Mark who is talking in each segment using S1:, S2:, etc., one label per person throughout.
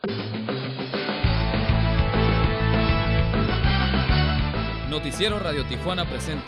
S1: Noticiero Radio Tijuana presenta.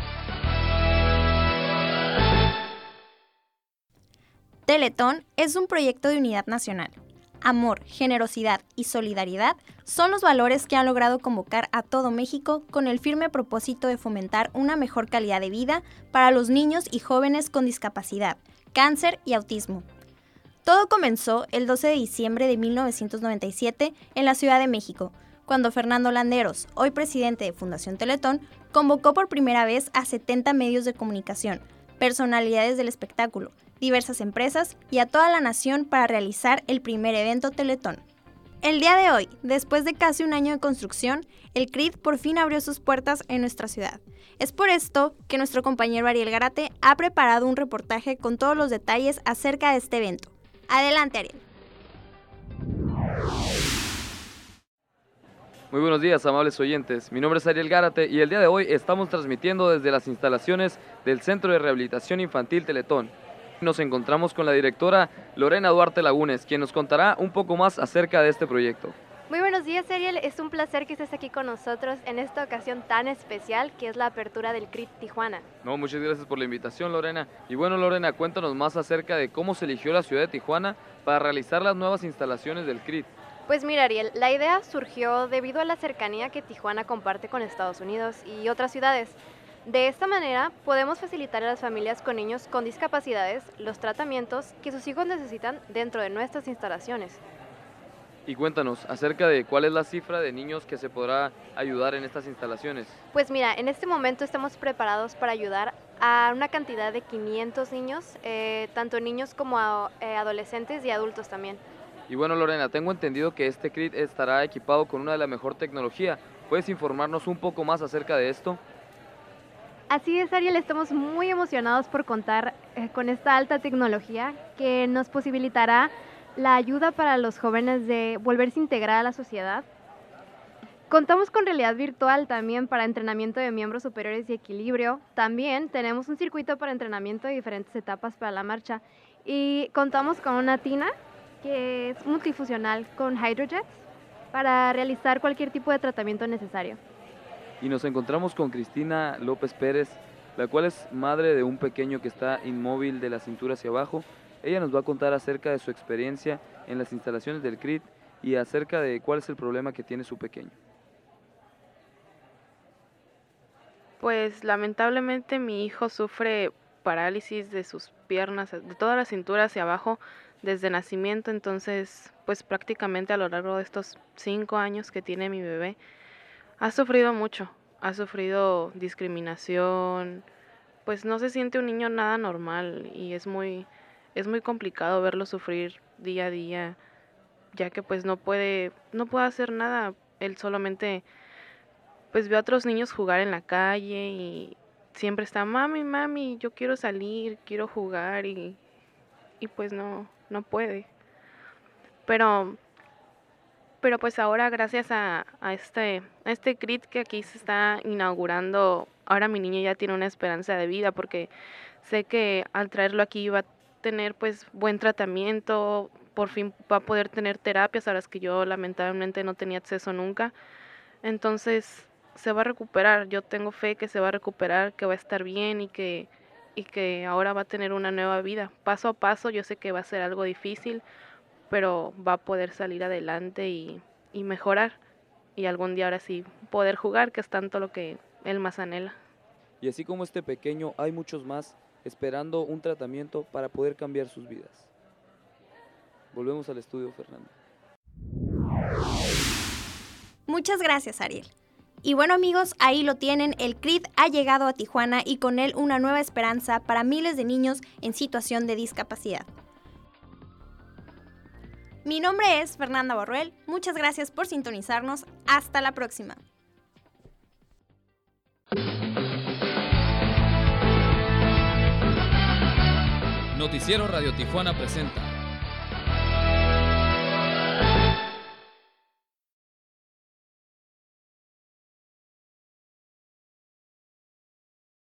S2: Teletón es un proyecto de unidad nacional. Amor, generosidad y solidaridad son los valores que han logrado convocar a todo México con el firme propósito de fomentar una mejor calidad de vida para los niños y jóvenes con discapacidad, cáncer y autismo. Todo comenzó el 12 de diciembre de 1997 en la Ciudad de México, cuando Fernando Landeros, hoy presidente de Fundación Teletón, convocó por primera vez a 70 medios de comunicación, personalidades del espectáculo, diversas empresas y a toda la nación para realizar el primer evento Teletón. El día de hoy, después de casi un año de construcción, el CRIT por fin abrió sus puertas en nuestra ciudad. Es por esto que nuestro compañero Ariel Gárate ha preparado un reportaje con todos los detalles acerca de este evento. Adelante, Ariel.
S3: Muy buenos días, amables oyentes. Mi nombre es Ariel Gárate y el día de hoy estamos transmitiendo desde las instalaciones del Centro de Rehabilitación Infantil Teletón. Nos encontramos con la directora Lorena Duarte Lagunes, quien nos contará un poco más acerca de este proyecto.
S4: Muy buenos días, Ariel. Es un placer que estés aquí con nosotros en esta ocasión tan especial que es la apertura del CRIT Tijuana.
S3: Muchas gracias por la invitación, Lorena. Y bueno, Lorena, cuéntanos más acerca de cómo se eligió la ciudad de Tijuana para realizar las nuevas instalaciones del CRIT.
S4: Pues mira, Ariel, la idea surgió debido a la cercanía que Tijuana comparte con Estados Unidos y otras ciudades. De esta manera, podemos facilitar a las familias con niños con discapacidades los tratamientos que sus hijos necesitan dentro de nuestras instalaciones.
S3: Y cuéntanos acerca de cuál es la cifra de niños que se podrá ayudar en estas instalaciones.
S4: Pues mira, en este momento estamos preparados para ayudar a una cantidad de 500 niños, tanto niños como adolescentes y adultos también.
S3: Y bueno, Lorena, tengo entendido que este CRIT estará equipado con una de la mejor tecnología. ¿Puedes informarnos un poco más acerca de esto?
S4: Así es, Ariel, estamos muy emocionados por contar con esta alta tecnología que nos posibilitará la ayuda para los jóvenes de volverse a integrar a la sociedad. Contamos con realidad virtual también para entrenamiento de miembros superiores y equilibrio. También tenemos un circuito para entrenamiento de diferentes etapas para la marcha. Y contamos con una tina que es multifuncional con hydrojets para realizar cualquier tipo de tratamiento necesario.
S3: Y nos encontramos con Cristina López Pérez, la cual es madre de un pequeño que está inmóvil de la cintura hacia abajo. Ella nos va a contar acerca de su experiencia en las instalaciones del CRIT y acerca de cuál es el problema que tiene su pequeño.
S5: Pues lamentablemente mi hijo sufre parálisis de sus piernas, de toda la cintura hacia abajo desde nacimiento, entonces pues prácticamente a lo largo de estos 5 años que tiene mi bebé ha sufrido mucho, ha sufrido discriminación, pues no se siente un niño nada normal y es muy complicado verlo sufrir día a día, ya que pues no puede hacer nada. Él solamente pues ve a otros niños jugar en la calle y siempre está, mami, yo quiero salir, quiero jugar y pues no puede. Pero pues ahora gracias a este CRIT que aquí se está inaugurando, ahora mi niño ya tiene una esperanza de vida porque sé que al traerlo aquí va a tener pues buen tratamiento, por fin va a poder tener terapias a las que yo lamentablemente no tenía acceso nunca. Entonces se va a recuperar, yo tengo fe que se va a recuperar, que va a estar bien y que ahora va a tener una nueva vida. Paso a paso, yo sé que va a ser algo difícil, pero va a poder salir adelante y mejorar y algún día ahora sí poder jugar, que es tanto lo que él más anhela.
S3: Y así como este pequeño, hay muchos más esperando un tratamiento para poder cambiar sus vidas. Volvemos al estudio, Fernando.
S2: Muchas gracias, Ariel. Y bueno, amigos, ahí lo tienen, el CRIT ha llegado a Tijuana y con él una nueva esperanza para miles de niños en situación de discapacidad. Mi nombre es Fernanda Borruel, muchas gracias por sintonizarnos, hasta la próxima.
S1: Noticiero Radio Tijuana presenta